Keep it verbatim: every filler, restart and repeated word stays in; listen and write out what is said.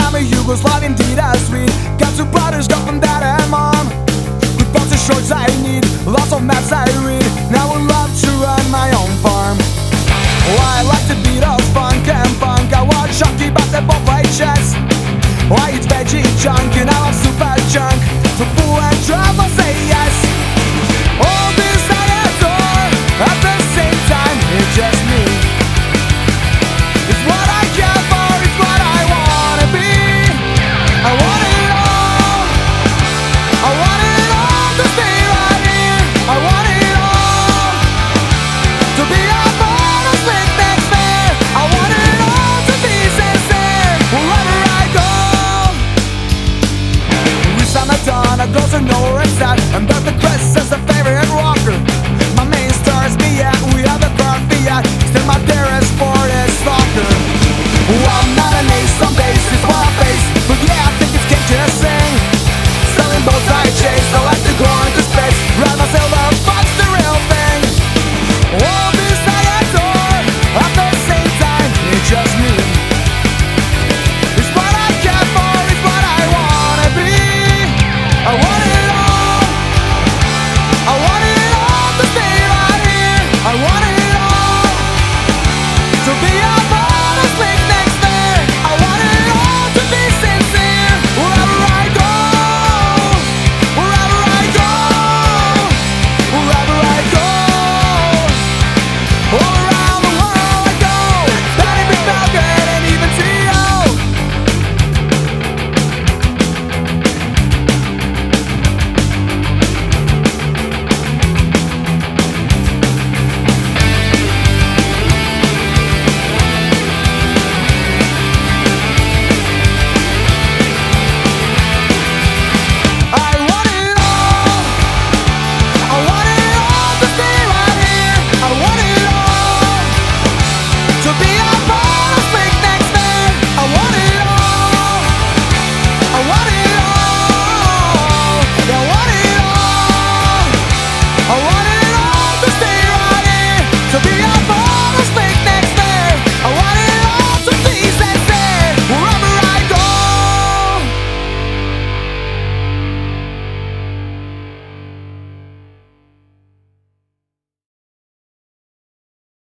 I'm a Yugoslav indeed as sweet. Got two brothers, got from dad and mom. With boxer shorts I need, lots of maps I read. Now I would love to run my own farm. Oh, I like the beat of funk and funk. I watch hockey, basketball, play chess. Oh, I eat veggie junk and I